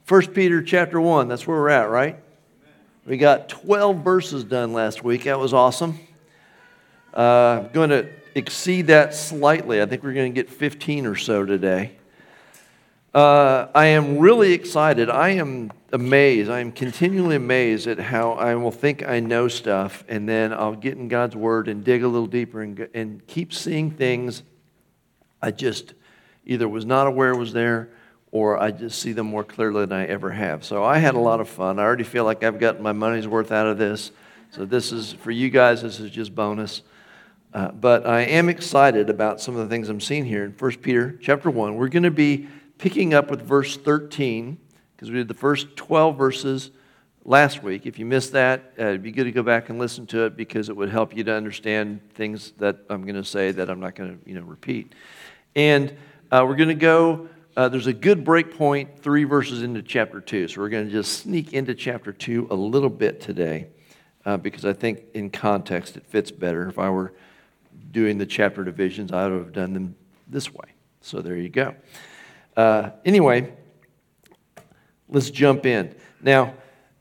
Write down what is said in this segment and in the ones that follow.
1 Peter chapter 1, that's where we're at, right? We got 12 verses done last week. That was awesome. Going to exceed that slightly. I think we're going to get 15 or so today. I am really excited. I am amazed. I am continually amazed at how I will think I know stuff, and then I'll get in God's Word and dig a little deeper and keep seeing things I just either was not aware was there, or I just see them more clearly than I ever have. So I had a lot of fun. I already feel like I've gotten my money's worth out of this. So this is, for you guys, this is just bonus. But I am excited about some of the things I'm seeing here in 1 Peter chapter 1. We're going to be picking up with verse 13, because we did the first 12 verses last week. If you missed that, it'd be good to go back and listen to it, because it would help you to understand things that I'm going to say that I'm not going to repeat. And we're going to go... there's a good break point 3 verses into chapter 2. So we're going to just sneak into chapter 2 a little bit today, because I think in context it fits better. If I were doing the chapter divisions, I would have done them this way. So there you go. Anyway, let's jump in. Now,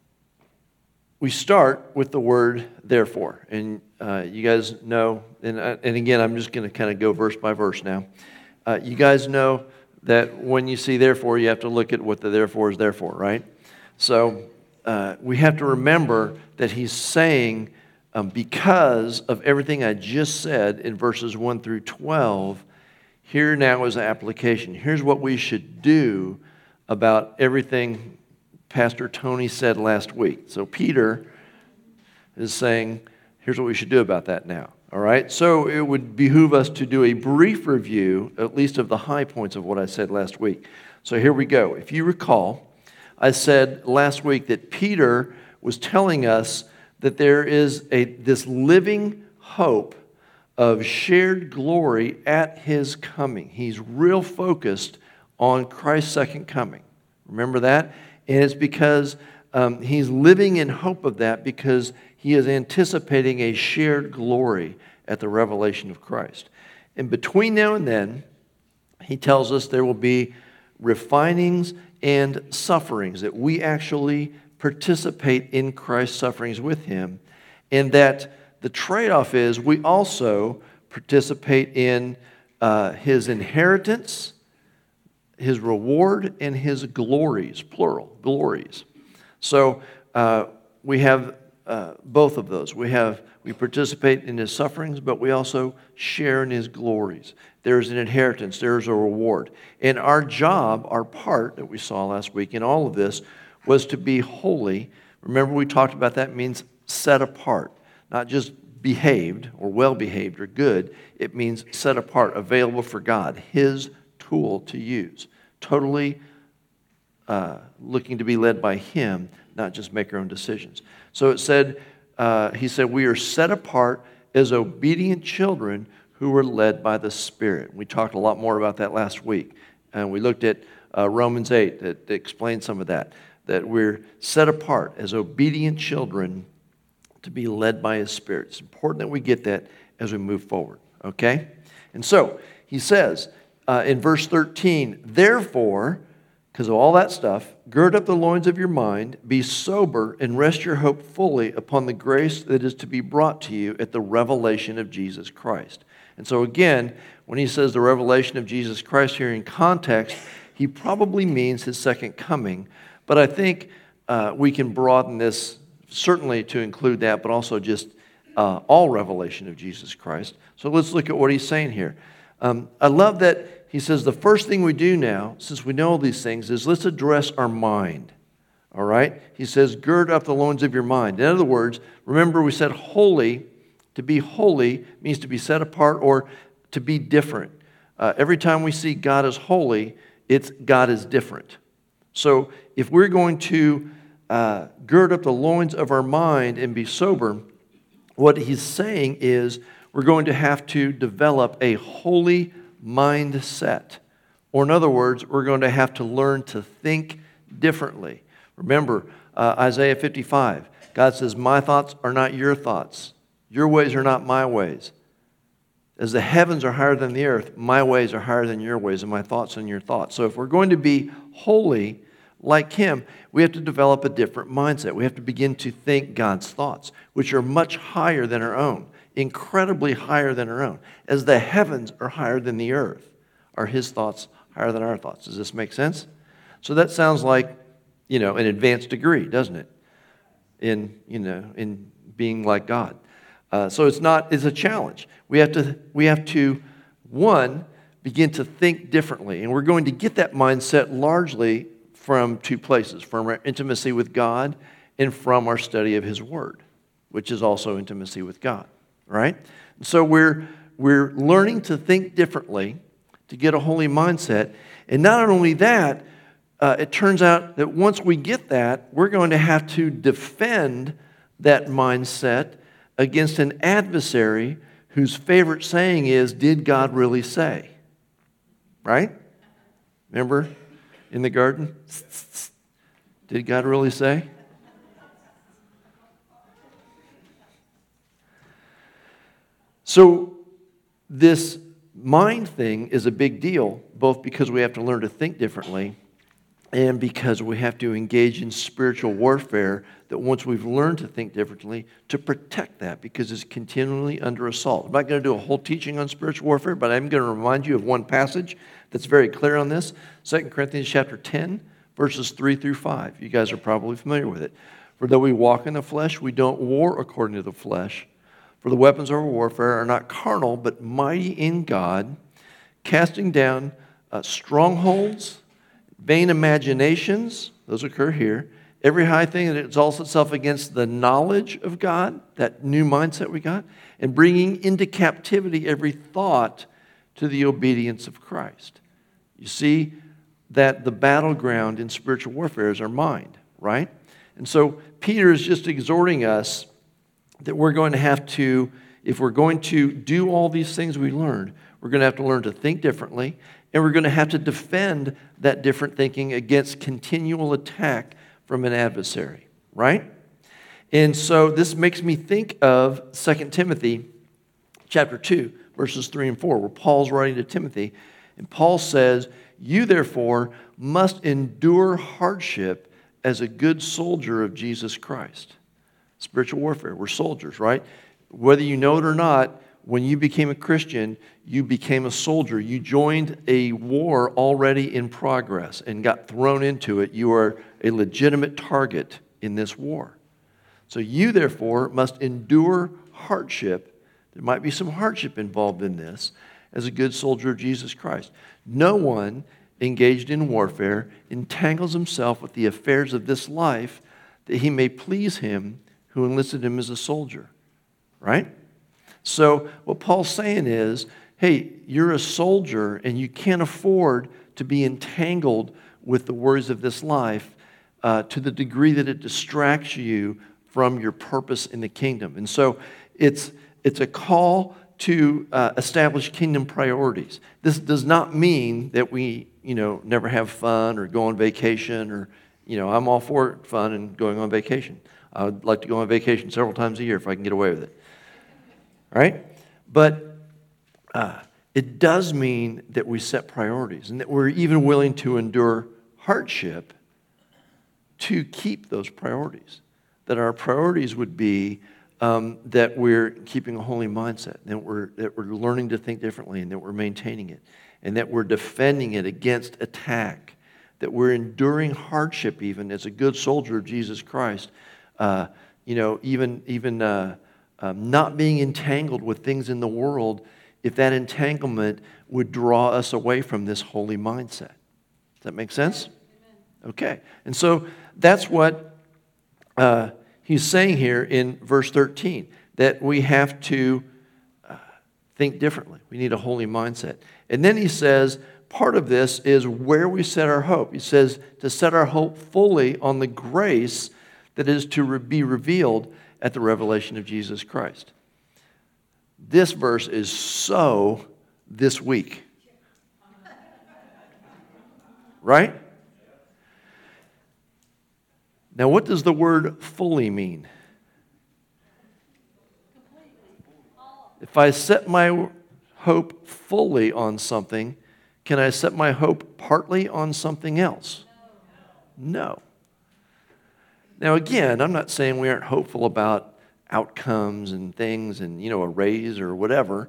we start with the word therefore. And you guys know, and again, I'm just going to kind of go verse by verse now. You guys know that when you see therefore, you have to look at what the therefore is there for, right? So we have to remember that he's saying, because of everything I just said in verses 1 through 12, here now is the application. Here's what we should do about everything Pastor Tony said last week. So Peter is saying, here's what we should do about that now. All right, so it would behoove us to do a brief review, at least of the high points of what I said last week. So here we go. If you recall, I said last week that Peter was telling us that there is this living hope of shared glory at his coming. He's real focused on Christ's second coming. Remember that? And it's because he's living in hope of that, because he is anticipating a shared glory at the revelation of Christ. And between now and then, he tells us there will be refinings and sufferings, that we actually participate in Christ's sufferings with him, and that the trade-off is we also participate in his inheritance, his reward, and his glories, plural, glories. So we have both of those. We participate in his sufferings, but we also share in his glories. There's an inheritance, there's a reward. And our job, our part that we saw last week in all of this, was to be holy. Remember, we talked about that means set apart, not just behaved or well behaved or good. It means set apart, available for God, his tool to use. Totally looking to be led by him, not just make our own decisions. So it said, he said, we are set apart as obedient children who were led by the Spirit. We talked a lot more about that last week. And we looked at Romans 8 that explained some of that we're set apart as obedient children to be led by his Spirit. It's important that we get that as we move forward, okay? And so he says in verse 13, therefore, because of all that stuff, gird up the loins of your mind, be sober, and rest your hope fully upon the grace that is to be brought to you at the revelation of Jesus Christ. And so again, when he says the revelation of Jesus Christ here in context, he probably means his second coming. But I think we can broaden this certainly to include that, but also just all revelation of Jesus Christ. So let's look at what he's saying here. I love that he says the first thing we do now, since we know all these things, is let's address our mind. All right? He says, gird up the loins of your mind. In other words, remember we said holy. To be holy means to be set apart or to be different. Every time we see God as holy, it's God is different. So if we're going to gird up the loins of our mind and be sober, what he's saying is we're going to have to develop a holy mindset. Or in other words, we're going to have to learn to think differently. Remember, Isaiah 55, God says, my thoughts are not your thoughts. Your ways are not my ways. As the heavens are higher than the earth, my ways are higher than your ways, and my thoughts than your thoughts. So if we're going to be holy, like him, we have to develop a different mindset. We have to begin to think God's thoughts, which are much higher than our own, incredibly higher than our own. As the heavens are higher than the earth, are his thoughts higher than our thoughts. Does this make sense? So that sounds like, an advanced degree, doesn't it? In being like God. So it's a challenge. We have to, one, begin to think differently. And we're going to get that mindset largely from two places, from our intimacy with God and from our study of his word, which is also intimacy with God, right? So we're learning to think differently to get a holy mindset. And not only that, it turns out that once we get that, we're going to have to defend that mindset against an adversary whose favorite saying is, "Did God really say?" Right? Remember in the garden? Did God really say? So this mind thing is a big deal, both because we have to learn to think differently and because we have to engage in spiritual warfare that once we've learned to think differently, to protect that because it's continually under assault. I'm not going to do a whole teaching on spiritual warfare, but I'm going to remind you of one passage that's very clear on this. 2 Corinthians chapter 10, verses 3 through 5. You guys are probably familiar with it. For though we walk in the flesh, we don't war according to the flesh. For the weapons of our warfare are not carnal, but mighty in God, casting down strongholds, vain imaginations, those occur here, every high thing that exalts itself against the knowledge of God, that new mindset we got, and bringing into captivity every thought to the obedience of Christ. You see that the battleground in spiritual warfare is our mind, right? And so Peter is just exhorting us that we're going to have to, if we're going to do all these things we learned, we're going to have to learn to think differently, and we're going to have to defend that different thinking against continual attack from an adversary, right? And so this makes me think of 2 Timothy chapter 2, verses 3 and 4, where Paul's writing to Timothy, and Paul says, "You therefore must endure hardship as a good soldier of Jesus Christ." Spiritual warfare, we're soldiers, right? Whether you know it or not, when you became a Christian, you became a soldier. You joined a war already in progress and got thrown into it. You are a legitimate target in this war. So you, therefore, must endure hardship. There might be some hardship involved in this as a good soldier of Jesus Christ. No one engaged in warfare entangles himself with the affairs of this life that he may please him who enlisted him as a soldier, right? So what Paul's saying is, hey, you're a soldier and you can't afford to be entangled with the worries of this life to the degree that it distracts you from your purpose in the kingdom. And so it's a call to establish kingdom priorities. This does not mean that we, never have fun or go on vacation or, I'm all for fun and going on vacation. I would like to go on vacation several times a year if I can get away with it. All right? But it does mean that we set priorities and that we're even willing to endure hardship to keep those priorities. That our priorities would be that we're keeping a holy mindset, that we're learning to think differently, and that we're maintaining it, and that we're defending it against attack, that we're enduring hardship even as a good soldier of Jesus Christ, even not being entangled with things in the world if that entanglement would draw us away from this holy mindset. Does that make sense? Amen. Okay. And so that's what he's saying here in verse 13, that we have to think differently. We need a holy mindset. And then he says, part of this is where we set our hope. He says to set our hope fully on the grace that is to be revealed at the revelation of Jesus Christ. This verse is so this week. Right? Now, what does the word fully mean? If I set my hope fully on something, can I set my hope partly on something else? No. Now, again, I'm not saying we aren't hopeful about outcomes and things and, a raise or whatever.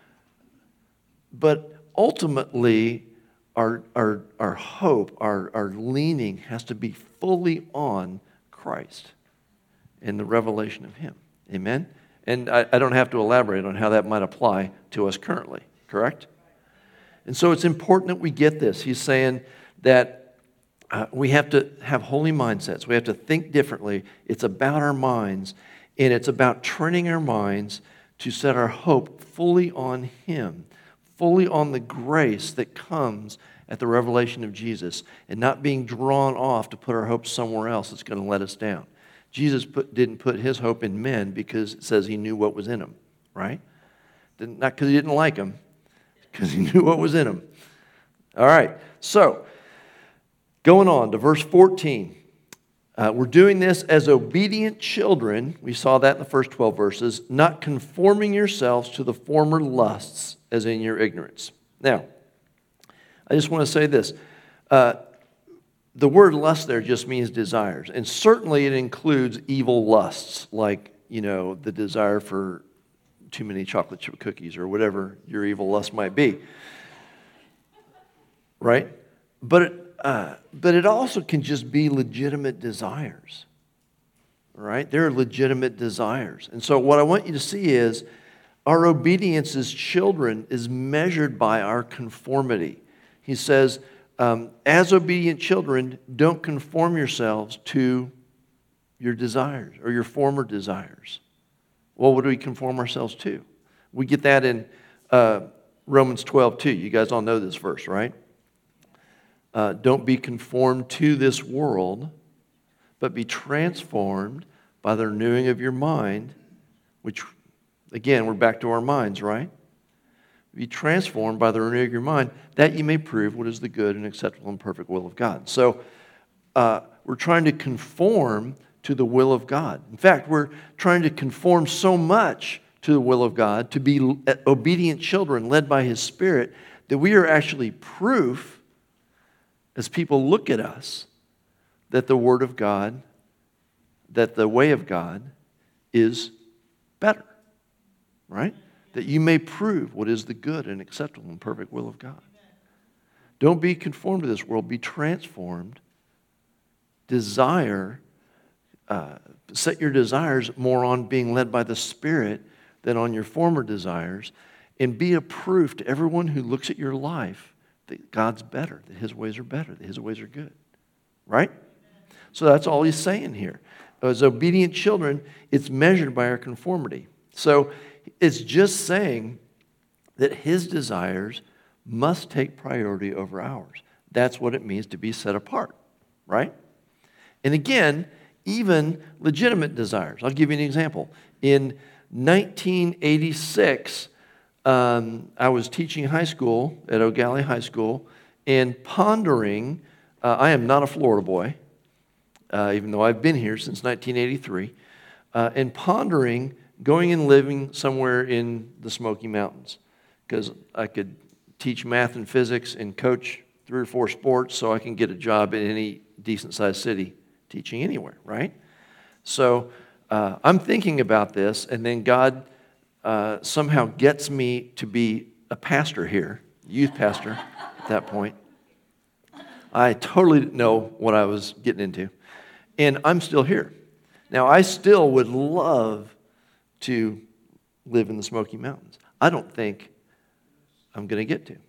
But ultimately, our hope, our leaning has to be fully on Christ and the revelation of Him. Amen? And I don't have to elaborate on how that might apply to us currently, correct? And so it's important that we get this. He's saying that we have to have holy mindsets. We have to think differently. It's about our minds, and it's about training our minds to set our hope fully on Him, fully on the grace that comes at the revelation of Jesus, and not being drawn off to put our hope somewhere else that's going to let us down. Jesus didn't put His hope in men because it says He knew what was in them, right? Not because He didn't like them, because He knew what was in them. All right, so going on to verse 14. We're doing this as obedient children. We saw that in the first 12 verses. Not conforming yourselves to the former lusts as in your ignorance. Now, I just want to say this. The word lust there just means desires. And certainly it includes evil lusts, like, the desire for too many chocolate chip cookies or whatever your evil lust might be. Right? But it also can just be legitimate desires, right? There are legitimate desires. And so what I want you to see is our obedience as children is measured by our conformity. He says, as obedient children, don't conform yourselves to your desires or your former desires. Well, what do we conform ourselves to? We get that in Romans 12:2. You guys all know this verse, right? Don't be conformed to this world, but be transformed by the renewing of your mind, which, again, we're back to our minds, right? Be transformed by the renewing of your mind, that you may prove what is the good and acceptable and perfect will of God. So we're trying to conform to the will of God. In fact, we're trying to conform so much to the will of God, to be obedient children led by His Spirit, that we are actually proof, as people look at us, that the Word of God, that the way of God is better, right? That you may prove what is the good and acceptable and perfect will of God. Don't be conformed to this world. Be transformed. Set your desires more on being led by the Spirit than on your former desires, and be a proof to everyone who looks at your life that God's better, that His ways are better, that His ways are good. Right? So that's all He's saying here. As obedient children, it's measured by our conformity. So it's just saying that His desires must take priority over ours. That's what it means to be set apart. Right? And again, even legitimate desires. I'll give you an example. In 1986, I was teaching high school at O'Galley High School and pondering, I am not a Florida boy, even though I've been here since 1983, and pondering going and living somewhere in the Smoky Mountains, because I could teach math and physics and coach 3 or 4 sports, so I can get a job in any decent-sized city teaching anywhere, right? So I'm thinking about this, and then God somehow gets me to be a pastor here, youth pastor at that point. I totally didn't know what I was getting into. And I'm still here. Now, I still would love to live in the Smoky Mountains. I don't think I'm going to get to.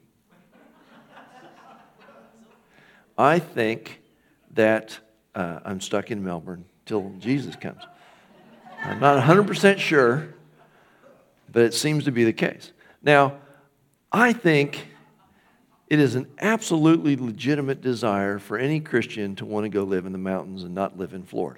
I think that I'm stuck in Melbourne till Jesus comes. I'm not 100% sure, but it seems to be the case. Now, I think it is an absolutely legitimate desire for any Christian to want to go live in the mountains and not live in Florida.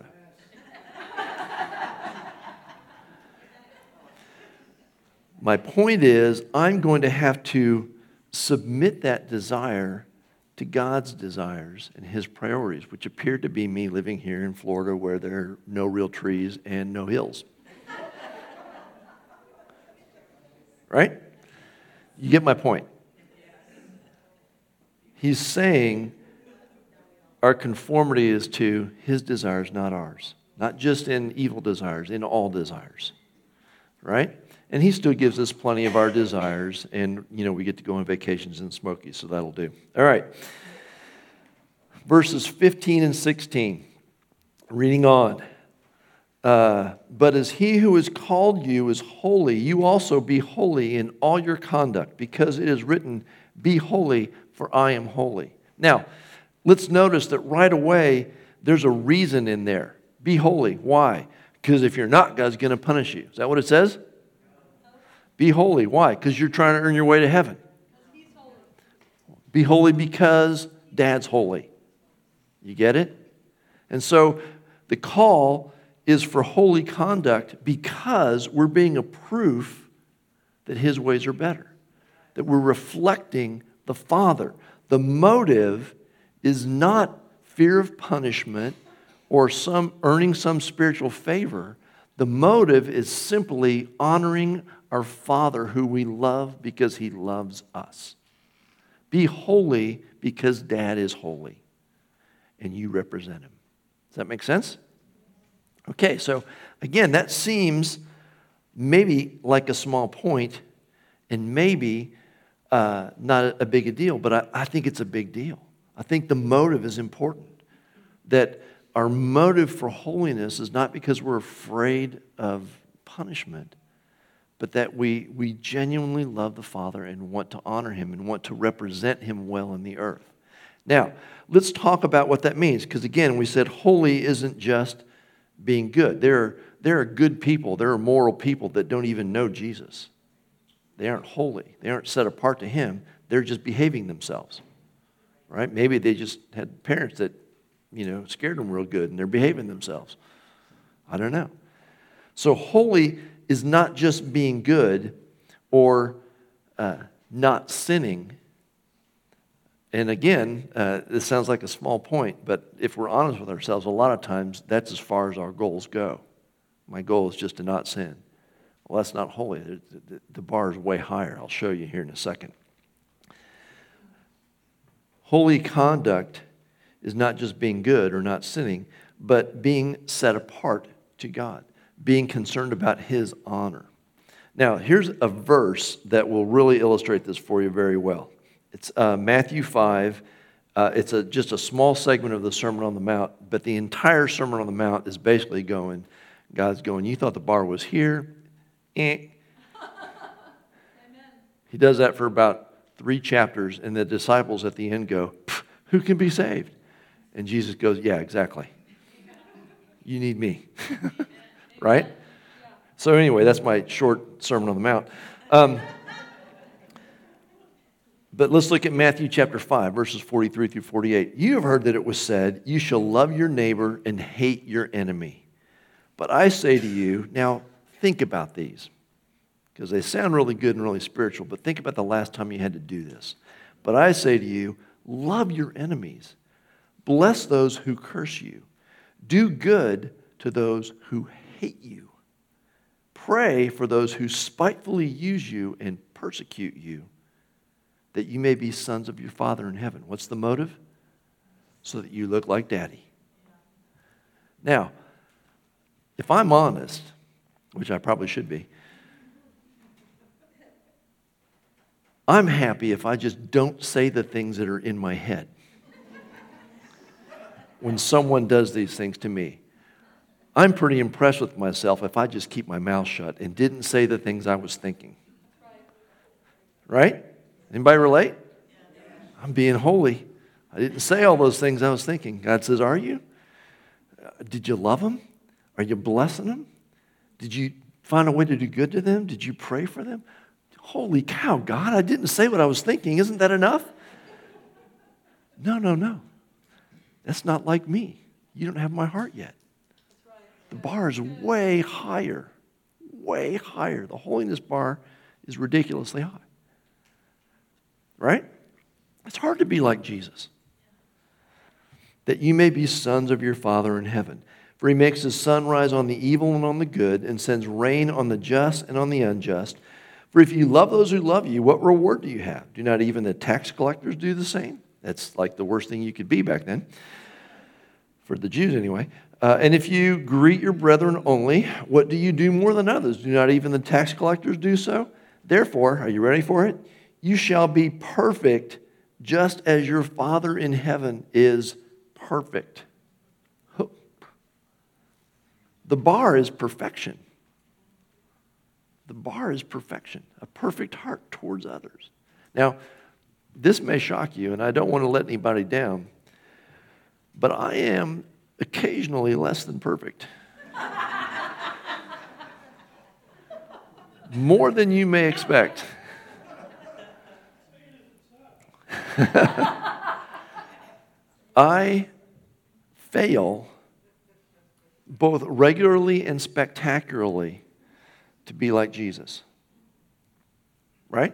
My point is, I'm going to have to submit that desire to God's desires and His priorities, which appear to be me living here in Florida where there are no real trees and no hills. Right? You get my point. He's saying our conformity is to his desires, not ours. Not just in evil desires, in all desires. Right? And he still gives us plenty of our desires, and, we get to go on vacations in Smoky, so that'll do. All right. Verses 15 and 16. Reading on. But as he who has called you is holy, you also be holy in all your conduct, because it is written, be holy, for I am holy. Now, let's notice that right away, there's a reason in there. Be holy. Why? Because if you're not, God's going to punish you. Is that what it says? Be holy. Why? Because you're trying to earn your way to heaven. Be holy because Dad's holy. You get it? And so the call is for holy conduct because we're being a proof that his ways are better, that we're reflecting the Father. The motive is not fear of punishment or earning some spiritual favor. The motive is simply honoring our Father who we love because he loves us. Be holy because Dad is holy and you represent him. Does that make sense? Okay, so again, that seems maybe like a small point and maybe not a big a deal, but I think it's a big deal. I think the motive is important. That our motive for holiness is not because we're afraid of punishment, but that we genuinely love the Father and want to honor him and want to represent him well in the earth. Now, let's talk about what that means, because again, we said holy isn't just being good. There are good people, there are moral people that don't even know Jesus. They aren't holy. They aren't set apart to him. They're just behaving themselves, right? Maybe they just had parents that, scared them real good and they're behaving themselves. I don't know. So holy is not just being good or not sinning. And again, this sounds like a small point, but if we're honest with ourselves, a lot of times that's as far as our goals go. My goal is just to not sin. Well, that's not holy. The bar is way higher. I'll show you here in a second. Holy conduct is not just being good or not sinning, but being set apart to God, being concerned about his honor. Now, here's a verse that will really illustrate this for you very well. It's Matthew 5. It's just a small segment of the Sermon on the Mount, but the entire Sermon on the Mount is basically God's going, you thought the bar was here? Eh. He does that for about 3 chapters, and the disciples at the end go, who can be saved? And Jesus goes, yeah, exactly. You need me. Right? So anyway, that's my short Sermon on the Mount. But let's look at Matthew chapter 5, verses 43 through 48. You have heard that it was said, you shall love your neighbor and hate your enemy. But I say to you, now think about these, because they sound really good and really spiritual, but think about the last time you had to do this. But I say to you, love your enemies. Bless those who curse you. Do good to those who hate you. Pray for those who spitefully use you and persecute you, that you may be sons of your Father in heaven. What's the motive? So that you look like Daddy. Now, if I'm honest, which I probably should be, I'm happy if I just don't say the things that are in my head when someone does these things to me. I'm pretty impressed with myself if I just keep my mouth shut and didn't say the things I was thinking. Right? Anybody relate? I'm being holy. I didn't say all those things I was thinking. God says, are you? Did you love them? Are you blessing them? Did you find a way to do good to them? Did you pray for them? Holy cow, God, I didn't say what I was thinking. Isn't that enough? No. That's not like me. You don't have my heart yet. The bar is way higher. Way higher. The holiness bar is ridiculously high. Right? It's hard to be like Jesus. That you may be sons of your Father in heaven. For he makes his sun rise on the evil and on the good, and sends rain on the just and on the unjust. For if you love those who love you, what reward do you have? Do not even the tax collectors do the same? That's like the worst thing you could be back then. for the Jews anyway. And if you greet your brethren only, what do you do more than others? Do not even the tax collectors do so? Therefore, are you ready for it? You shall be perfect just as your Father in heaven is perfect. The bar is perfection. The bar is perfection, a perfect heart towards others. Now, this may shock you, and I don't want to let anybody down, but I am occasionally less than perfect. More than you may expect. I fail both regularly and spectacularly to be like Jesus. Right?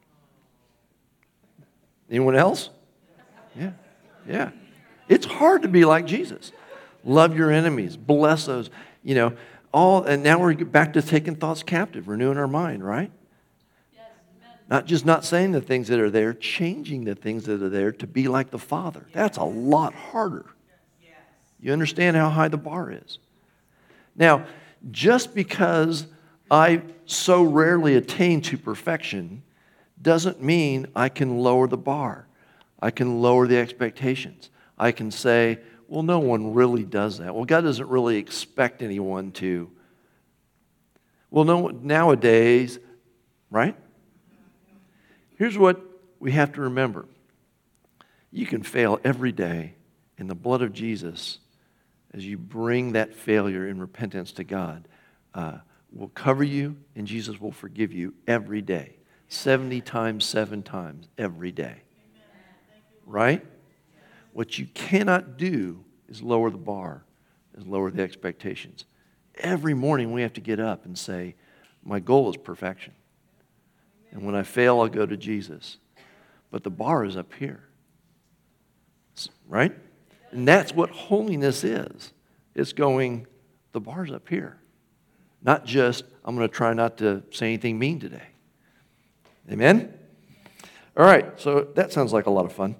Anyone else? Yeah. It's hard to be like Jesus. Love your enemies. Bless those. And now we're back to taking thoughts captive, renewing our mind, right? Yes, not just not saying the things that are there, changing the things that are there to be like the Father. That's a lot harder. Yes. You understand how high the bar is. Now, just because I so rarely attain to perfection doesn't mean I can lower the bar. I can lower the expectations. I can say, well, no one really does that. Well, God doesn't really expect anyone to. Well, no, nowadays, right? Here's what we have to remember. You can fail every day in the blood of Jesus as you bring that failure in repentance to God. Will cover you, and Jesus will forgive you every day. 70 times, 7 times, every day. Right? What you cannot do is lower the bar, is lower the expectations. Every morning we have to get up and say, my goal is perfection. And when I fail, I'll go to Jesus. But the bar is up here. Right? And that's what holiness is. It's going, the bar's up here. Not just, I'm going to try not to say anything mean today. Amen? All right, so that sounds like a lot of fun.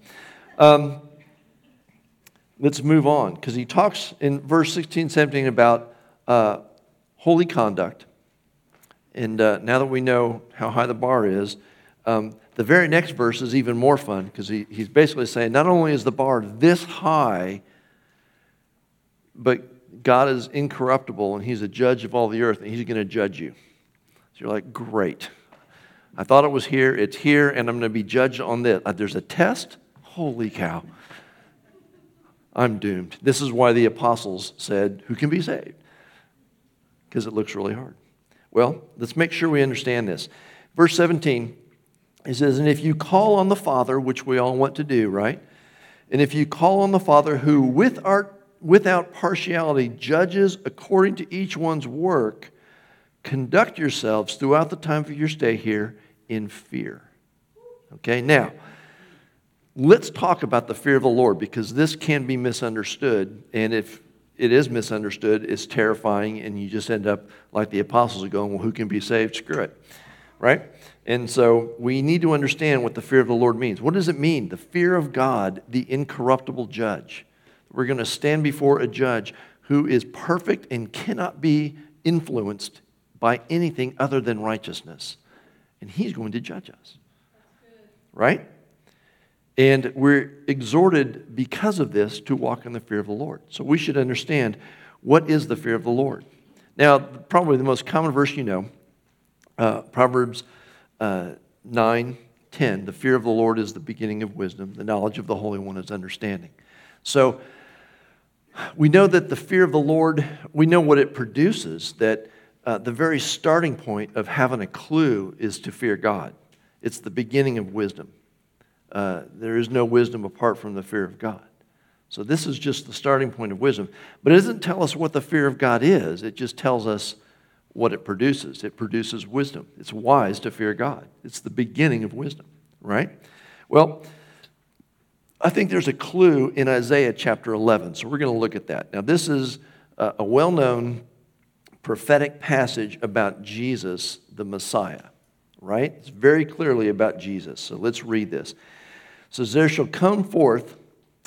Let's move on, because he talks in verse 16, 17 about holy conduct. And now that we know how high the bar is, the very next verse is even more fun, because he's basically saying not only is the bar this high, but God is incorruptible, and he's a judge of all the earth, and he's going to judge you. So you're like, great. I thought it was here, it's here, and I'm going to be judged on this. There's a test? Holy cow. I'm doomed. This is why the apostles said, who can be saved? Because it looks really hard. Well, let's make sure we understand this. Verse 17, it says, and if you call on the Father, which we all want to do, right? And if you call on the Father who without partiality judges according to each one's work, conduct yourselves throughout the time of your stay here in fear. Okay, now, let's talk about the fear of the Lord, because this can be misunderstood, and if it is misunderstood, it's terrifying, and you just end up like the apostles are going, well, who can be saved? Screw it, right? And so we need to understand what the fear of the Lord means. What does it mean? The fear of God, the incorruptible judge. We're going to stand before a judge who is perfect and cannot be influenced by anything other than righteousness. And he's going to judge us. Right? And we're exhorted because of this to walk in the fear of the Lord. So we should understand, what is the fear of the Lord? Now, probably the most common verse you know, Proverbs 9:10, the fear of the Lord is the beginning of wisdom. The knowledge of the Holy One is understanding. So we know that the fear of the Lord, we know what it produces, that the very starting point of having a clue is to fear God. It's the beginning of wisdom. There is no wisdom apart from the fear of God. So this is just the starting point of wisdom. But it doesn't tell us what the fear of God is. It just tells us what it produces. It produces wisdom. It's wise to fear God. It's the beginning of wisdom, right? Well, I think there's a clue in Isaiah chapter 11. So we're going to look at that. Now, this is a well-known prophetic passage about Jesus, the Messiah, right? It's very clearly about Jesus. So let's read this. It says, there shall come forth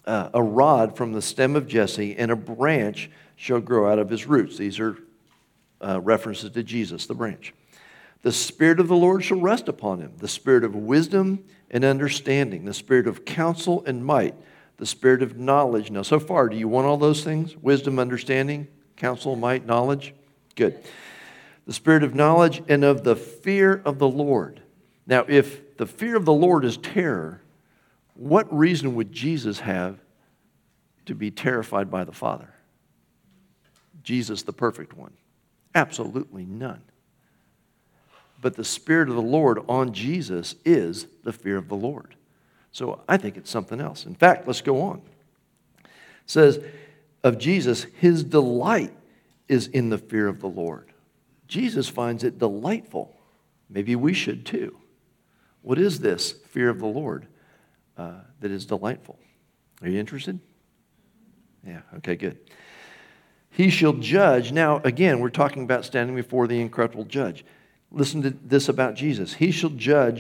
a rod from the stem of Jesse, and a branch shall grow out of his roots. These are references to Jesus, the branch. The Spirit of the Lord shall rest upon him, the Spirit of wisdom and understanding, the Spirit of counsel and might, the Spirit of knowledge. Now, so far, do you want all those things? Wisdom, understanding, counsel, might, knowledge? Good. The Spirit of knowledge and of the fear of the Lord. Now, if the fear of the Lord is terror, what reason would Jesus have to be terrified by the Father? Jesus, the perfect one. Absolutely none. But the Spirit of the Lord on Jesus is the fear of the Lord. So I think it's something else. In fact, let's go on. It says of Jesus, his delight is in the fear of the Lord. Jesus finds it delightful. Maybe we should too. What is this fear of the Lord that is delightful? Are you interested? Yeah, okay, good. He shall judge. Now, again, we're talking about standing before the incorruptible judge. Listen to this about Jesus. He shall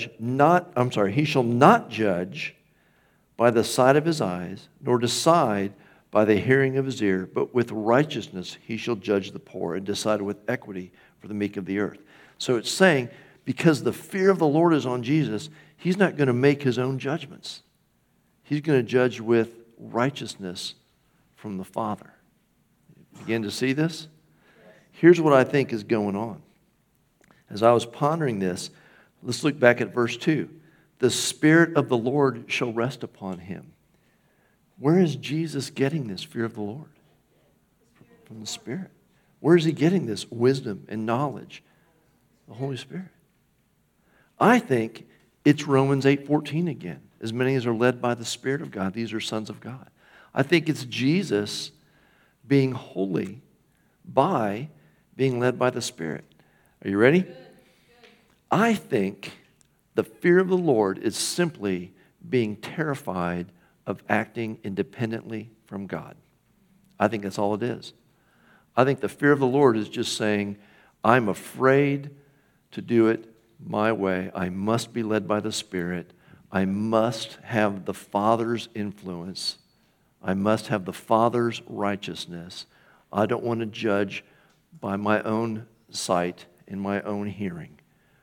not judge by the sight of his eyes, nor decide by the hearing of his ear, but with righteousness he shall judge the poor and decide with equity for the meek of the earth. So it's saying, because the fear of the Lord is on Jesus, he's not going to make his own judgments. He's going to judge with righteousness from the Father. Begin to see this? Here's what I think is going on. As I was pondering this, let's look back at verse 2. The Spirit of the Lord shall rest upon him. Where is Jesus getting this fear of the Lord? From the Spirit. Where is he getting this wisdom and knowledge? The Holy Spirit. I think it's Romans 8:14 again. As many as are led by the Spirit of God, these are sons of God. I think it's Jesus being holy by being led by the Spirit. Are you ready? Good. I think the fear of the Lord is simply being terrified of acting independently from God. I think that's all it is. I think the fear of the Lord is just saying, I'm afraid to do it my way. I must be led by the Spirit. I must have the Father's influence. I must have the Father's righteousness. I don't want to judge by my own sight, in my own hearing.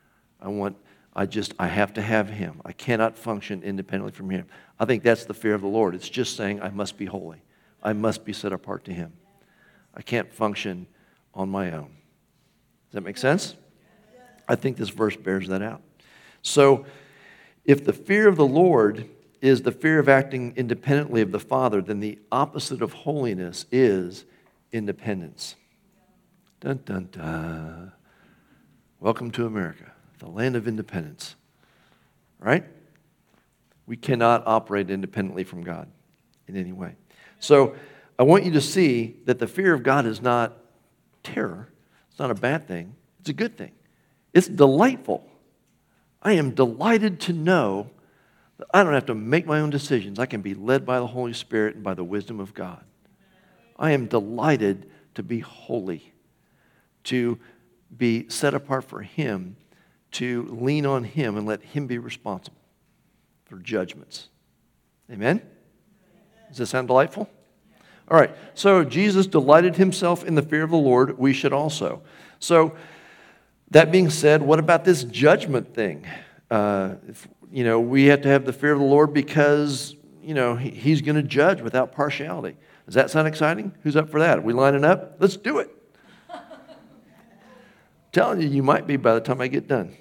I have to have him. I cannot function independently from him. I think that's the fear of the Lord. It's just saying I must be holy. I must be set apart to him. I can't function on my own. Does that make sense? I think this verse bears that out. So, if the fear of the Lord is the fear of acting independently of the Father, then the opposite of holiness is independence. Dun, dun, dun. Welcome to America, the land of independence. Right? We cannot operate independently from God in any way. So I want you to see that the fear of God is not terror. It's not a bad thing. It's a good thing. It's delightful. I am delighted to know that I don't have to make my own decisions. I can be led by the Holy Spirit and by the wisdom of God. I am delighted to be holy, to be set apart for him, to lean on him and let him be responsible for judgments. Amen? Does that sound delightful? All right, so Jesus delighted himself in the fear of the Lord. We should also. So that being said, what about this judgment thing? We have to have the fear of the Lord because, he's going to judge without partiality. Does that sound exciting? Who's up for that? Are we lining up? Let's do it. Telling you, you might be by the time I get done.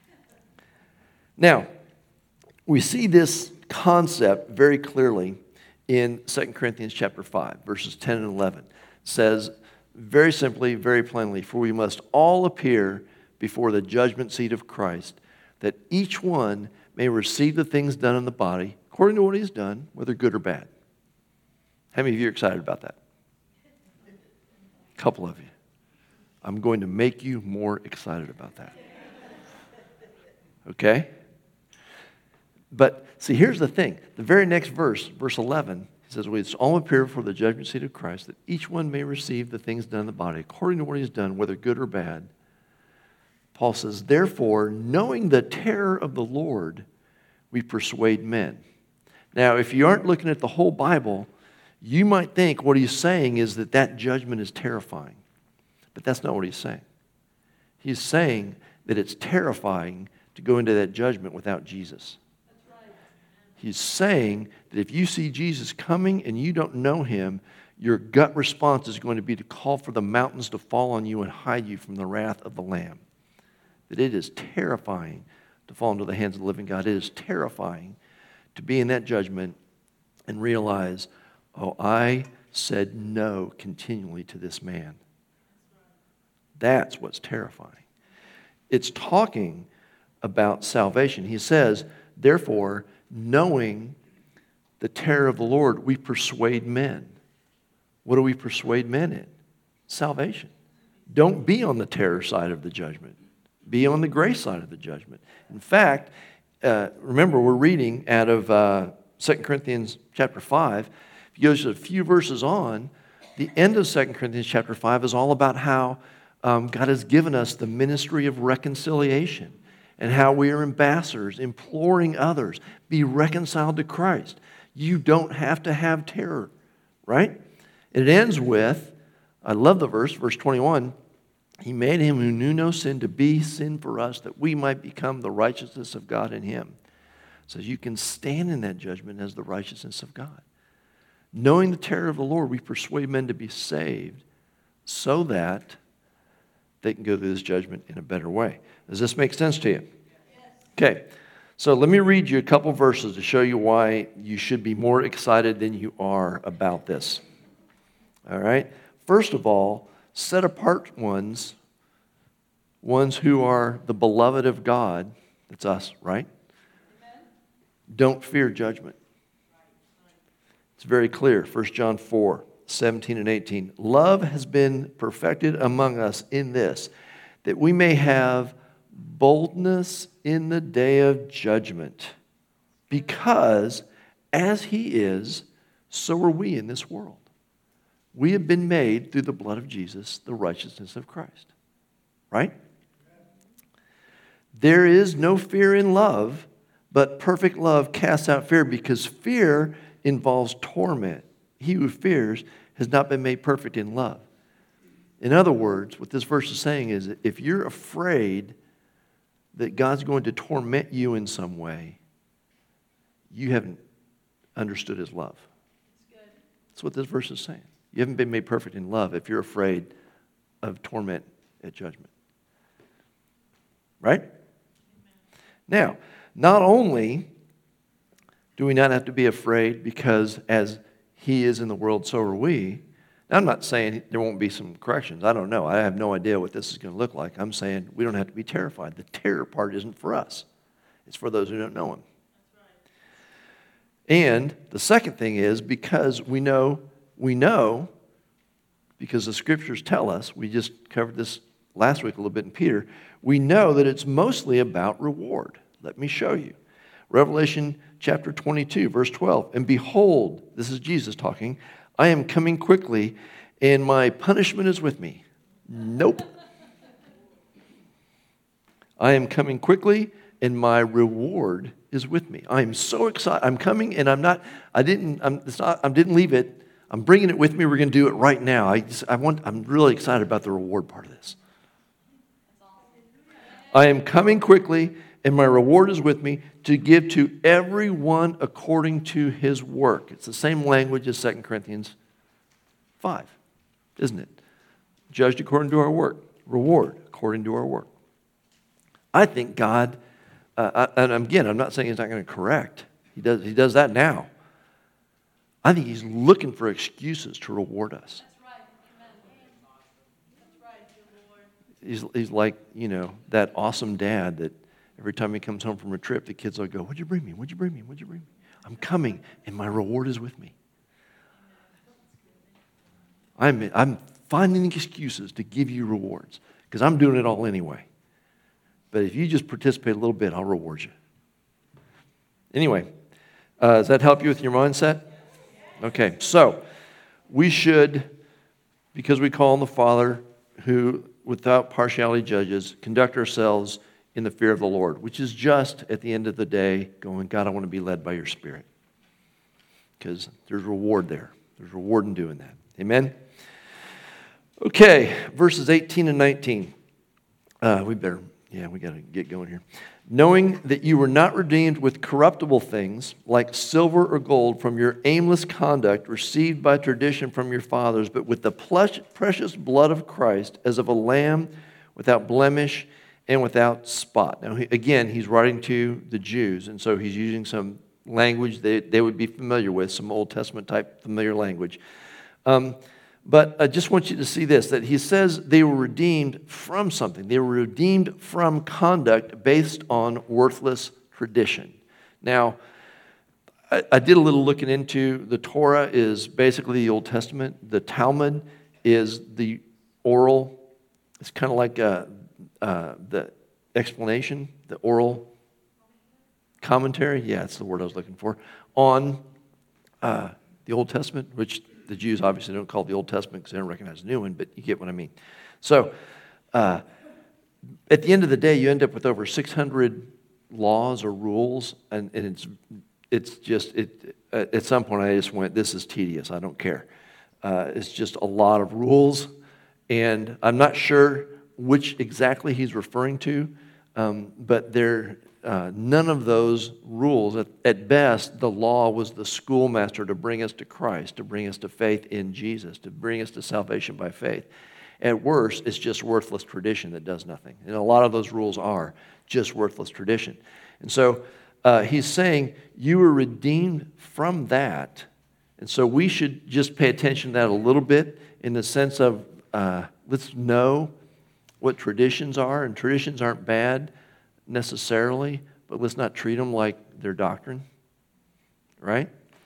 Now, we see this concept very clearly in 2 Corinthians chapter 5, verses 10 and 11. It says very simply, very plainly, for we must all appear before the judgment seat of Christ, that each one may receive the things done in the body according to what he's done, whether good or bad. How many of you are excited about that? A couple of you. I'm going to make you more excited about that. Okay? But see, here's the thing. The very next verse, verse 11, he says, we all appear before the judgment seat of Christ, that each one may receive the things done in the body according to what he's done, whether good or bad. Paul says, therefore, knowing the terror of the Lord, we persuade men. Now, if you aren't looking at the whole Bible, you might think what he's saying is that judgment is terrifying. But that's not what he's saying. He's saying that it's terrifying to go into that judgment without Jesus. He's saying that if you see Jesus coming and you don't know him, your gut response is going to be to call for the mountains to fall on you and hide you from the wrath of the Lamb. That it is terrifying to fall into the hands of the living God. It is terrifying to be in that judgment and realize, oh, I said no continually to this man. That's what's terrifying. It's talking about salvation. He says, therefore, knowing the terror of the Lord, we persuade men. What do we persuade men in? Salvation. Don't be on the terror side of the judgment. Be on the grace side of the judgment. In fact, remember we're reading out of 2 Corinthians chapter 5. If you go just a few verses on, the end of 2 Corinthians chapter 5 is all about how God has given us the ministry of reconciliation and how we are ambassadors, imploring others, be reconciled to Christ. You don't have to have terror, right? And it ends with, I love the verse 21, he made him who knew no sin to be sin for us, that we might become the righteousness of God in him. It says you can stand in that judgment as the righteousness of God. Knowing the terror of the Lord, we persuade men to be saved so that they can go through this judgment in a better way. Does this make sense to you? Okay, so let me read you a couple verses to show you why you should be more excited than you are about this. All right? First of all, set apart ones who are the beloved of God, that's us, right? Amen. Don't fear judgment. It's very clear, 1 John 4, 17 and 18. Love has been perfected among us in this, that we may have boldness in the day of judgment, because as he is, so are we in this world. We have been made through the blood of Jesus, the righteousness of Christ. Right? There is no fear in love, but perfect love casts out fear, because fear involves torment. He who fears has not been made perfect in love. In other words, what this verse is saying is that if you're afraid that God's going to torment you in some way, you haven't understood his love. That's what this verse is saying. You haven't been made perfect in love if you're afraid of torment at judgment. Right? Now, not only do we not have to be afraid because as he is in the world, so are we. Now, I'm not saying there won't be some corrections. I don't know. I have no idea what this is going to look like. I'm saying we don't have to be terrified. The terror part isn't for us. It's for those who don't know him. And the second thing is because we know, because the scriptures tell us, we just covered this last week a little bit in Peter, we know that it's mostly about reward. Let me show you. Revelation chapter 22, verse 12. And behold, this is Jesus talking, I am coming quickly, and my punishment is with me. Nope. I am coming quickly, and my reward is with me. I am so excited. I'm coming, and I didn't leave it. I'm bringing it with me. We're going to do it right now. I'm really excited about the reward part of this. I am coming quickly, and my reward is with me to give to everyone according to his work. It's the same language as 2 Corinthians 5, isn't it? Judged according to our work. Reward according to our work. I think God, and again, I'm not saying he's not going to correct. He does that now. I think he's looking for excuses to reward us. That's right. Amen. That's right, Lord. He's like, that awesome dad that every time he comes home from a trip, the kids will go, what'd you bring me? What'd you bring me? What'd you bring me? I'm coming, and my reward is with me. I'm finding excuses to give you rewards because I'm doing it all anyway. But if you just participate a little bit, I'll reward you. Anyway, does that help you with your mindset? Okay, so we should, because we call on the Father who without partiality judges, conduct ourselves in the fear of the Lord, which is just at the end of the day going, God, I want to be led by your Spirit. because there's reward there. There's reward in doing that. Amen? Okay, verses 18 and 19. We got to get going here. Knowing that you were not redeemed with corruptible things like silver or gold from your aimless conduct received by tradition from your fathers, but with the precious blood of Christ as of a lamb without blemish and without spot. Now, again, he's writing to the Jews, and so he's using some language that they would be familiar with, some Old Testament type familiar language. But I just want you to see this, that he says they were redeemed from something. They were redeemed from conduct based on worthless tradition. Now, I did a little looking into the Torah is basically the Old Testament. The Talmud is the oral. It's kind of like the explanation, the oral commentary. Yeah, that's the word I was looking for. On the Old Testament, which the Jews obviously don't call it the Old Testament because they don't recognize the new one, but you get what I mean. So, at the end of the day, you end up with over 600 laws or rules, and it's just, at some point I just went, this is tedious, I don't care. It's just a lot of rules, and I'm not sure which exactly he's referring to, but none of those rules, at best, the law was the schoolmaster to bring us to Christ, to bring us to faith in Jesus, to bring us to salvation by faith. At worst, it's just worthless tradition that does nothing. And a lot of those rules are just worthless tradition. And so he's saying, you were redeemed from that. And so we should just pay attention to that a little bit in the sense of let's know what traditions are. And traditions aren't bad necessarily, but let's not treat them like they're doctrine, right?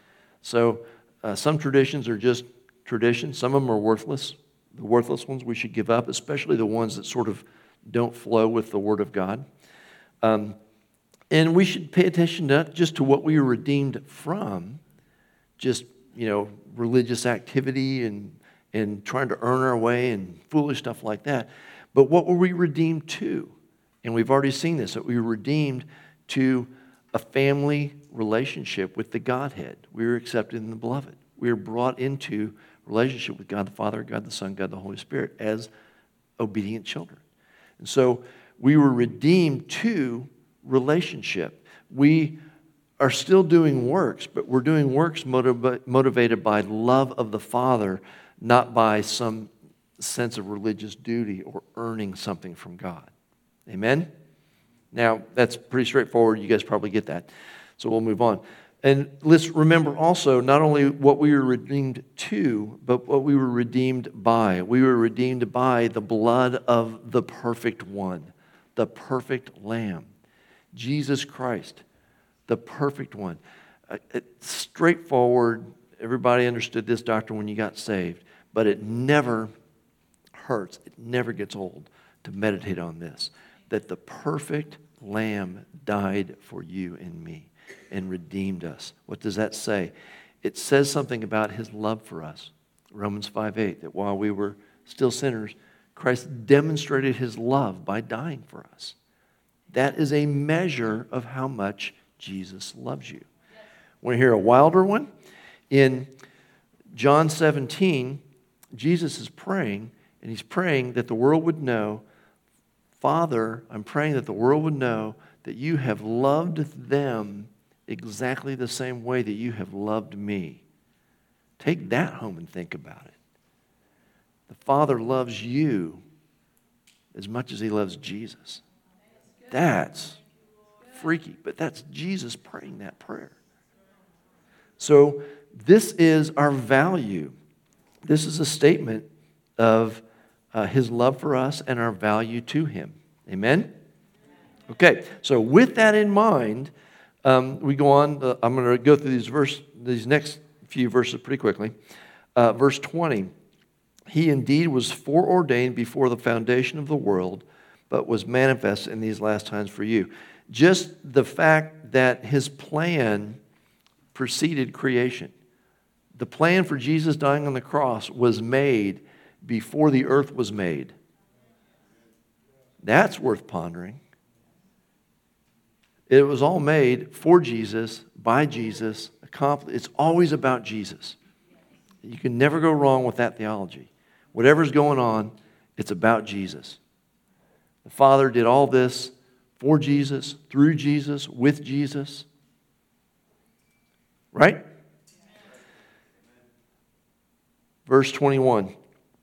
So some traditions are just traditions. Some of them are worthless. The worthless ones we should give up, especially the ones that sort of don't flow with the Word of God. And we should pay attention not just to what we were redeemed from, just, religious activity and trying to earn our way and foolish stuff like that, but what were we redeemed to? And we've already seen this, that we were redeemed to a family relationship with the Godhead. We were accepted in the Beloved. We were brought into relationship with God the Father, God the Son, God the Holy Spirit as obedient children. And so we were redeemed to relationship. We are still doing works, but we're doing works motivated by love of the Father, not by some sense of religious duty or earning something from God. Amen? Now, that's pretty straightforward. You guys probably get that. So we'll move on. And let's remember also not only what we were redeemed to, but what we were redeemed by. We were redeemed by the blood of the perfect one, the perfect Lamb, Jesus Christ, the perfect one. It's straightforward. Everybody understood this doctrine when you got saved, but it never hurts. It never gets old to meditate on this, that the perfect Lamb died for you and me and redeemed us. What does that say? It says something about his love for us. Romans 5:8, that while we were still sinners, Christ demonstrated his love by dying for us. That is a measure of how much Jesus loves you. Want to hear a wilder one? In John 17, Jesus is praying, and he's praying that the world would know, Father, I'm praying that the world would know that you have loved them exactly the same way that you have loved me. Take that home and think about it. The Father loves you as much as he loves Jesus. That's freaky, but that's Jesus praying that prayer. So this is our value. This is a statement of his love for us and our value to him. Amen? Okay, so with that in mind, we go on. I'm going to go through these next few verses pretty quickly. Verse 20, he indeed was foreordained before the foundation of the world, but was manifest in these last times for you. Just the fact that his plan preceded creation. The plan for Jesus dying on the cross was made before the earth was made. That's worth pondering. It was all made for Jesus, by Jesus, accomplished. It's always about Jesus. You can never go wrong with that theology. Whatever's going on, it's about Jesus. The Father did all this for Jesus, through Jesus, with Jesus. Right? Verse 21.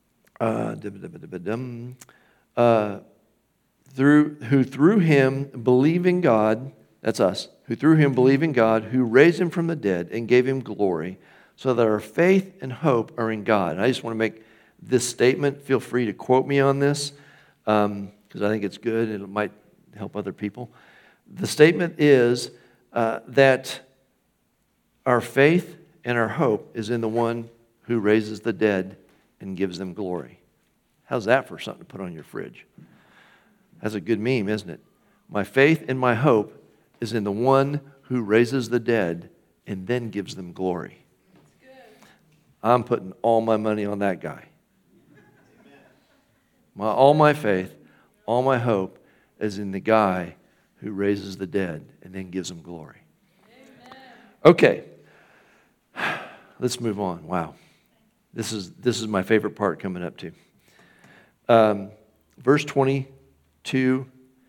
Through him believe in God, that's us, who through him believe in God, who raised him from the dead and gave him glory, so that our faith and hope are in God. And I just want to make this statement. Feel free to quote me on this, because I think it's good and it might help other people. The statement is that our faith and our hope is in the one who raises the dead and gives them glory. How's that for something to put on your fridge? That's a good meme, isn't it? My faith and my hope is in the one who raises the dead and then gives them glory. I'm putting all my money on that guy. All my faith, all my hope is in the guy who raises the dead and then gives them glory. Okay, let's move on. Wow, this is my favorite part coming up too. Verse 22,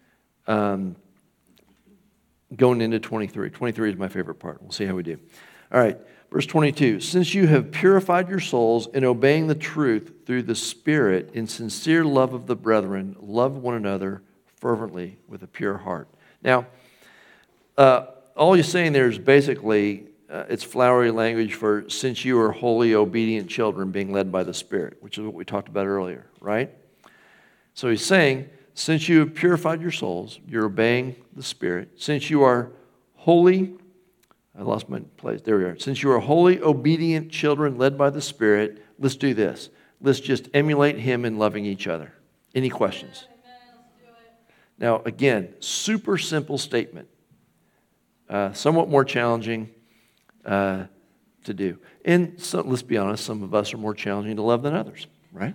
going into 23. 23 is my favorite part. We'll see how we do. All right, verse 22. Since you have purified your souls in obeying the truth through the Spirit in sincere love of the brethren, love one another fervently with a pure heart. Now, all you're saying there is basically, it's flowery language for since you are holy, obedient children being led by the Spirit, which is what we talked about earlier, right? So he's saying, since you have purified your souls, you're obeying the Spirit. Since you are holy, I lost my place. There we are. Since you are holy, obedient children led by the Spirit, let's do this. Let's just emulate Him in loving each other. Any questions? Now, again, super simple statement. Somewhat more challenging to do. And so, let's be honest, some of us are more challenging to love than others, right?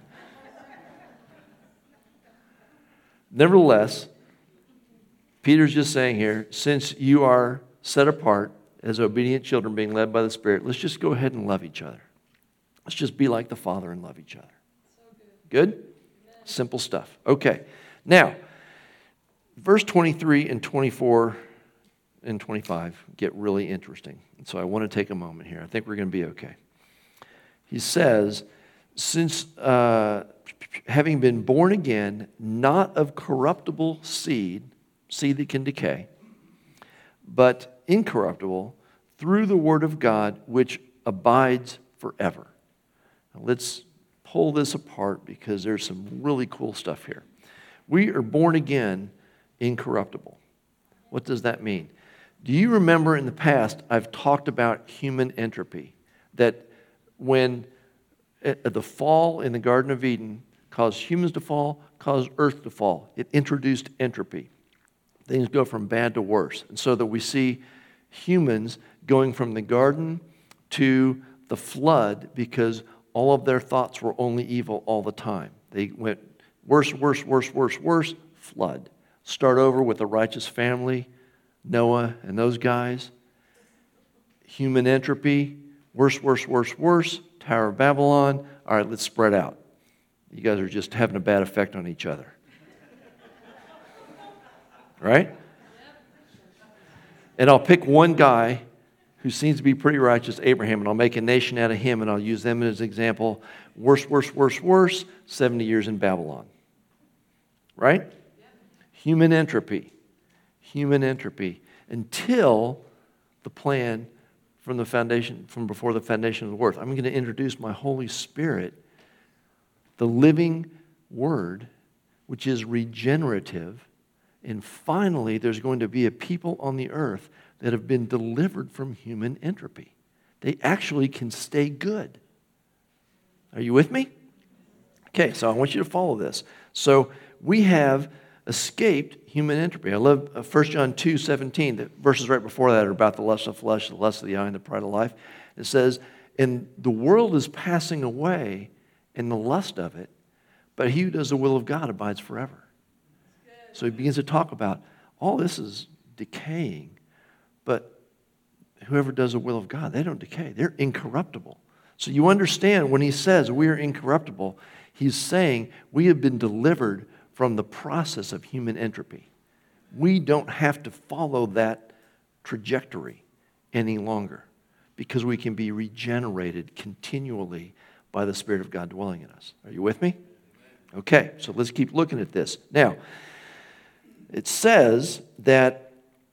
Nevertheless, Peter's just saying here, since you are set apart as obedient children being led by the Spirit, let's just go ahead and love each other. Let's just be like the Father and love each other. Good? Simple stuff. Okay. Now, verse 23 and 24 and 25 get really interesting. And so I want to take a moment here. I think we're going to be okay. He says, since having been born again, not of corruptible seed that can decay, but incorruptible, through the word of God, which abides forever. Now let's pull this apart because there's some really cool stuff here. We are born again incorruptible. What does that mean? Do you remember in the past I've talked about human entropy? That when the fall in the Garden of Eden caused humans to fall, caused earth to fall. It introduced entropy. Things go from bad to worse. And so that we see humans going from the garden to the flood because all of their thoughts were only evil all the time. They went worse, worse, worse, worse, worse, flood. Start over with a righteous family, Noah and those guys. Human entropy, worse, worse, worse, worse, Tower of Babylon. All right, let's spread out. You guys are just having a bad effect on each other. Right? And I'll pick one guy who seems to be pretty righteous, Abraham, and I'll make a nation out of him, and I'll use them as an example. Worse, worse, worse, worse, 70 years in Babylon. Right? Human entropy. Human entropy. Until the plan from before the foundation of the earth. I'm going to introduce my Holy Spirit, the living Word, which is regenerative. And finally, there's going to be a people on the earth that have been delivered from human entropy. They actually can stay good. Are you with me? Okay, so I want you to follow this. So we have escaped human entropy. I love 1 John 2:17. The verses right before that are about the lust of the flesh, the lust of the eye, and the pride of life. It says, and the world is passing away in the lust of it, but he who does the will of God abides forever. So he begins to talk about all this is decaying. But whoever does the will of God, they don't decay. They're incorruptible. So you understand when he says we are incorruptible, he's saying we have been delivered from the process of human entropy. We don't have to follow that trajectory any longer because we can be regenerated continually by the Spirit of God dwelling in us. Are you with me? Okay, so let's keep looking at this. Now, it says that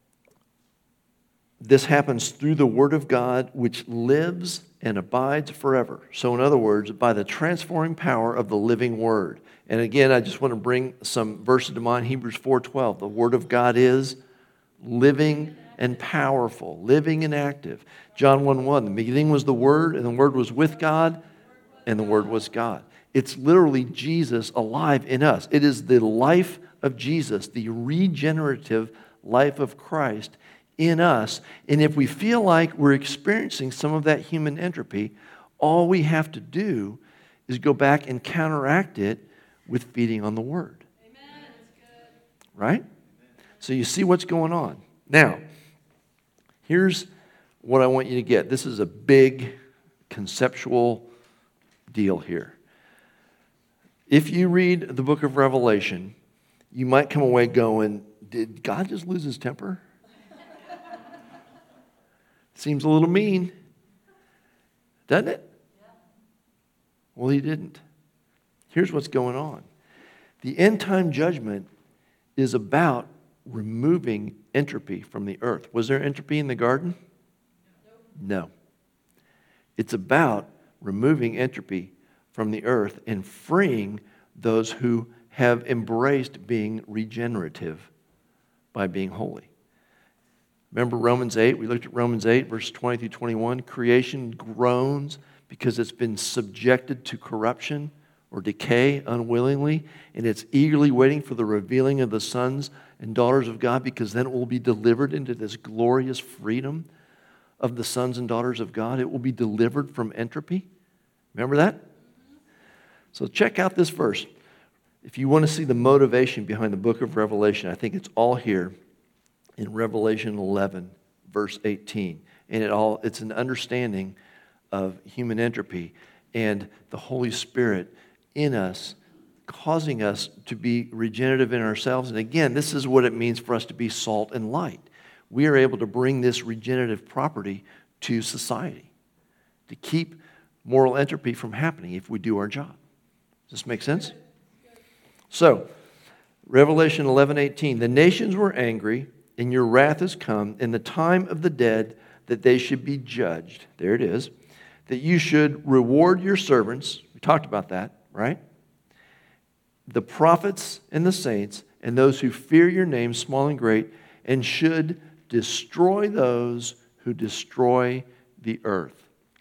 this happens through the Word of God, which lives and abides forever. So in other words, by the transforming power of the living Word. And again, I just want to bring some verses to mind. Hebrews 4:12. The Word of God is living and powerful, living and active. John 1:1. The beginning was the Word, and the Word was with God, and the Word was God. It's literally Jesus alive in us. It is the life of Jesus, the regenerative life of Christ in us. And if we feel like we're experiencing some of that human entropy, all we have to do is go back and counteract it with feeding on the Word. Amen. That's good. Right? So you see what's going on. Now, here's what I want you to get. This is a big conceptual deal here. If you read the book of Revelation, you might come away going, did God just lose his temper? Seems a little mean, doesn't it? Well, he didn't. Here's what's going on. The end time judgment is about removing entropy from the earth. Was there entropy in the garden? No. It's about removing entropy from the earth and freeing those who have embraced being regenerative by being holy. Remember Romans 8? We looked at Romans 8, verses 20 through 21. Creation groans because it's been subjected to corruption or decay unwillingly, and it's eagerly waiting for the revealing of the sons and daughters of God, because then it will be delivered into this glorious freedom of the sons and daughters of God. It will be delivered from entropy. Remember that? So check out this verse. If you want to see the motivation behind the book of Revelation, I think it's all here in Revelation 11, verse 18. And it's an understanding of human entropy and the Holy Spirit in us, causing us to be regenerative in ourselves. And again, this is what it means for us to be salt and light. We are able to bring this regenerative property to society to keep moral entropy from happening if we do our job. Does this make sense? So, Revelation 11:18, the nations were angry, and your wrath has come in the time of the dead, that they should be judged. There it is. That you should reward your servants. We talked about that, right? The prophets and the saints, and those who fear your name, small and great, and should destroy those who destroy the earth.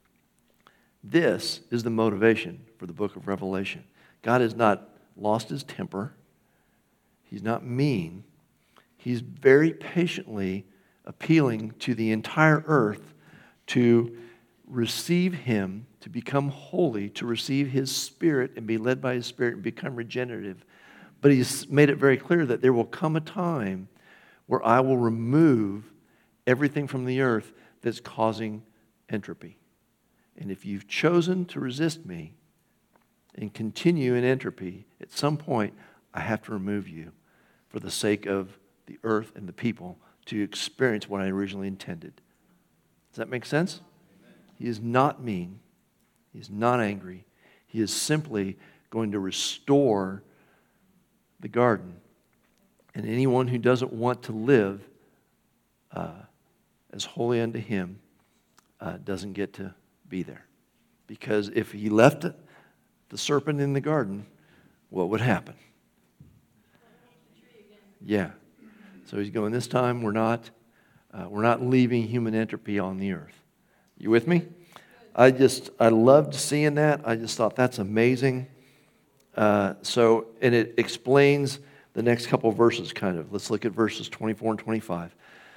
This is the motivation for the book of Revelation. God has not lost his temper. He's not mean. He's very patiently appealing to the entire earth to receive him, to become holy, to receive his Spirit and be led by his Spirit and become regenerative. But he's made it very clear that there will come a time where I will remove everything from the earth that's causing entropy. And if you've chosen to resist me and continue in entropy, at some point I have to remove you for the sake of the earth and the people to experience what I originally intended. Does that make sense? Amen. He is not mean. He is not angry. He is simply going to restore the garden. And anyone who doesn't want to live as holy unto him doesn't get to be there. Because if he left the serpent in the garden, what would happen? Yeah. So he's going, this time we're not leaving human entropy on the earth. You with me? I loved seeing that. I just thought that's amazing. And it explains the next couple of verses kind of. Let's look at verses 24 and 25.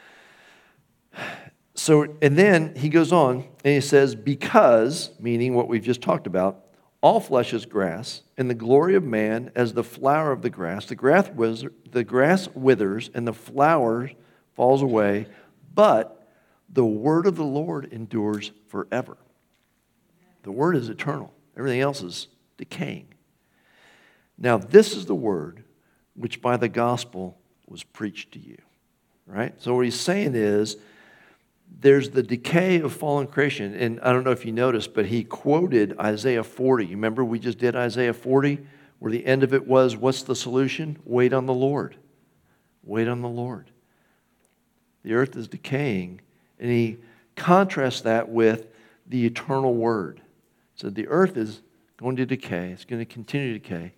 So, and then he goes on and he says, because, meaning what we've just talked about, all flesh is grass, and the glory of man as the flower of the grass. The grass withers, and the flowers falls away, but the word of the Lord endures forever. The word is eternal. Everything else is decaying. Now, this is the word which by the gospel was preached to you. Right? So what he's saying is, there's the decay of fallen creation. And I don't know if you noticed, but he quoted Isaiah 40. You remember we just did Isaiah 40, where the end of it was, what's the solution? Wait on the Lord. Wait on the Lord. The earth is decaying, and he contrasts that with the eternal word. So the earth is going to decay. It's going to continue to decay.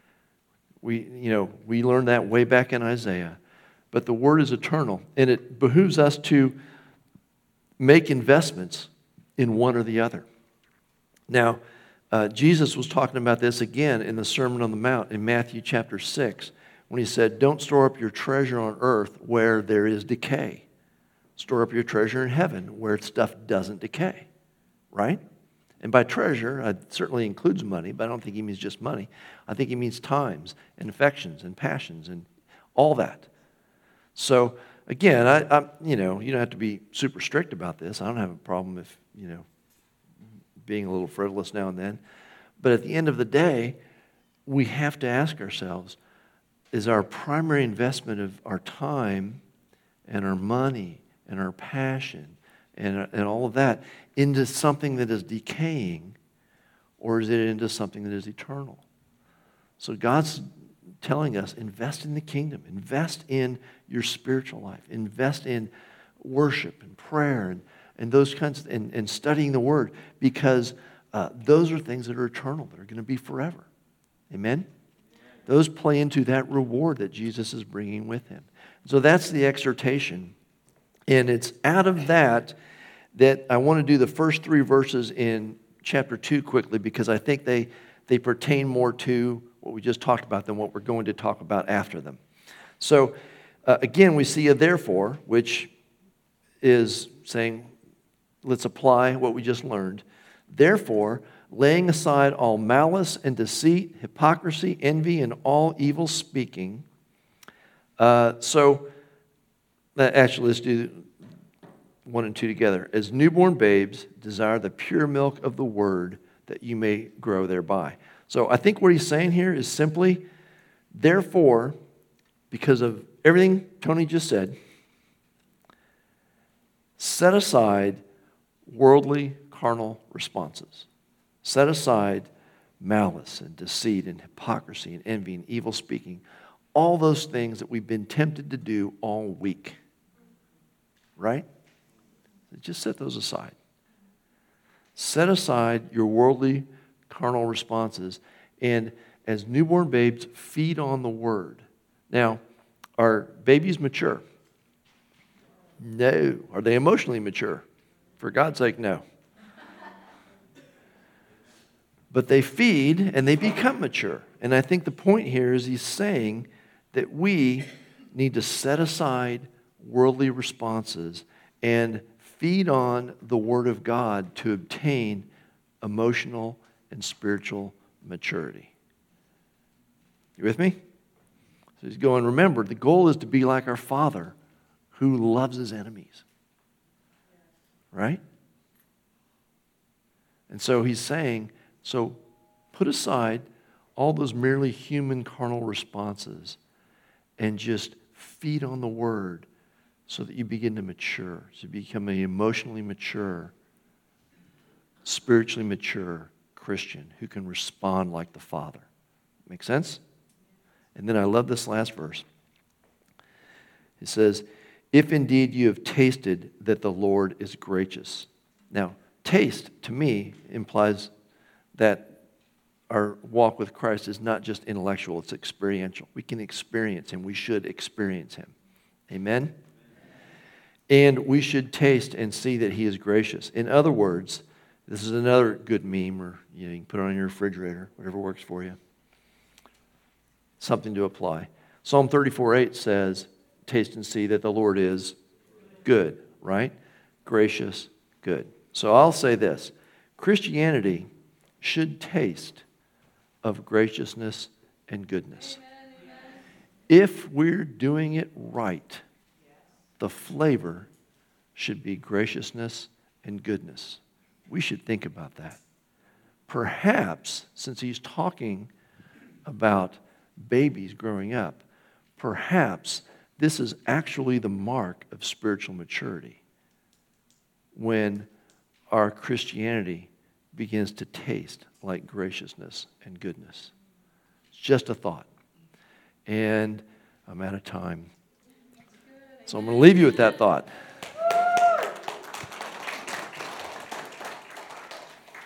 We learned that way back in Isaiah. But the word is eternal, and it behooves us to make investments in one or the other. Now, Jesus was talking about this again in the Sermon on the Mount in Matthew chapter 6, when he said, don't store up your treasure on earth where there is decay. Store up your treasure in heaven where stuff doesn't decay, right? And by treasure, it certainly includes money, but I don't think he means just money. I think he means times and affections and passions and all that. So, again, you don't have to be super strict about this. I don't have a problem if, being a little frivolous now and then. But at the end of the day, we have to ask ourselves, is our primary investment of our time and our money and our passion and all of that into something that is decaying, or is it into something that is eternal? So God's telling us, invest in the kingdom, invest in your spiritual life, invest in worship and prayer and those kinds of, and studying the Word, because those are things that are eternal, that are going to be forever. Amen? Those play into that reward that Jesus is bringing with him. So that's the exhortation. And it's out of that I want to do the first 3 verses in chapter 2 quickly, because I think they pertain more to what we just talked about than what we're going to talk about after them. So, again, we see a therefore, which is saying, let's apply what we just learned. Therefore, laying aside all malice and deceit, hypocrisy, envy, and all evil speaking. Actually, let's do 1 and 2 together. As newborn babes, desire the pure milk of the word, that you may grow thereby. So I think what he's saying here is simply, therefore, because of everything Tony just said, set aside worldly, carnal responses. Set aside malice and deceit and hypocrisy and envy and evil speaking. All those things that we've been tempted to do all week. Right? Just set those aside. Set aside your worldly, carnal responses, and as newborn babes, feed on the Word. Now, are babies mature? No. Are they emotionally mature? For God's sake, no. But they feed and they become mature. And I think the point here is he's saying that we need to set aside worldly responses and feed on the Word of God to obtain emotional and spiritual maturity. You with me? So he's going, remember, the goal is to be like our Father who loves his enemies. Right? And so he's saying, so put aside all those merely human carnal responses and just feed on the Word so that you begin to mature, so you become an emotionally mature, spiritually mature Christian who can respond like the Father. Make sense? And then I love this last verse. It says, if indeed you have tasted that the Lord is gracious. Now, taste, to me, implies that our walk with Christ is not just intellectual, it's experiential. We can experience Him. We should experience Him. Amen? And we should taste and see that He is gracious. In other words, this is another good meme, or you can put it on your refrigerator, whatever works for you. Something to apply. Psalm 34:8 says, taste and see that the Lord is good, right? Gracious, good. So I'll say this. Christianity should taste of graciousness and goodness. If we're doing it right, the flavor should be graciousness and goodness. We should think about that. Perhaps, since he's talking about babies growing up, perhaps this is actually the mark of spiritual maturity, when our Christianity begins to taste like graciousness and goodness. It's just a thought. And I'm out of time. So I'm going to leave you with that thought.